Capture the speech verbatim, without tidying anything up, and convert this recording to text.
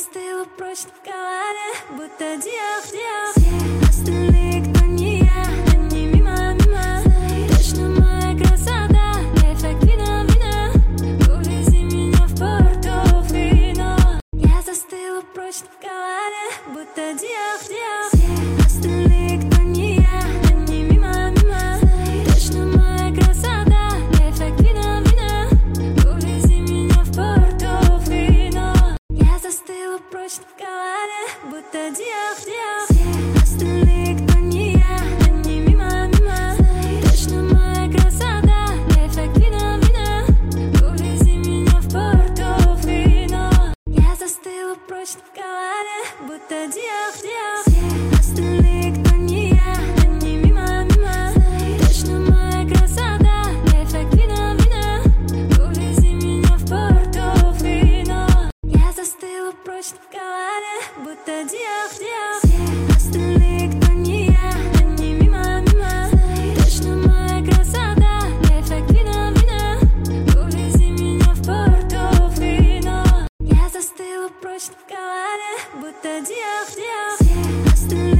застыла прочь в голове, будто диах, диах. Остальные, кто не я, они мимо, мимо. Точно моя красота, эффект вина, вина. Увези меня в Портофино. Я застыла прочь в голове, будто диах, диах. Остальные, кто не я, они мимо, мимо. Точно моя красота, эффект вина, вина. Увези меня в Портофино. Я застыла прочь в голове, будто диах, диах. Остальные, кто не я, они мимо, мимо. Точно моя красота, эффект вина, вина. Увези меня в Портофино. Я застыла прочь в голове, будто диах, диах. Остальные, кто не я, они мимо, мимо. Точно моя красота, эффект вина, вина. Увези меня в Портофино. Я застыла прочь в голове, будто диах, диах. Остальные, кто не я, они мимо, мимо. Точно моя красота, эффект вина, вина. Увези меня в Портофино. Я застыла прочь в голове, будто диах, диах. Остальные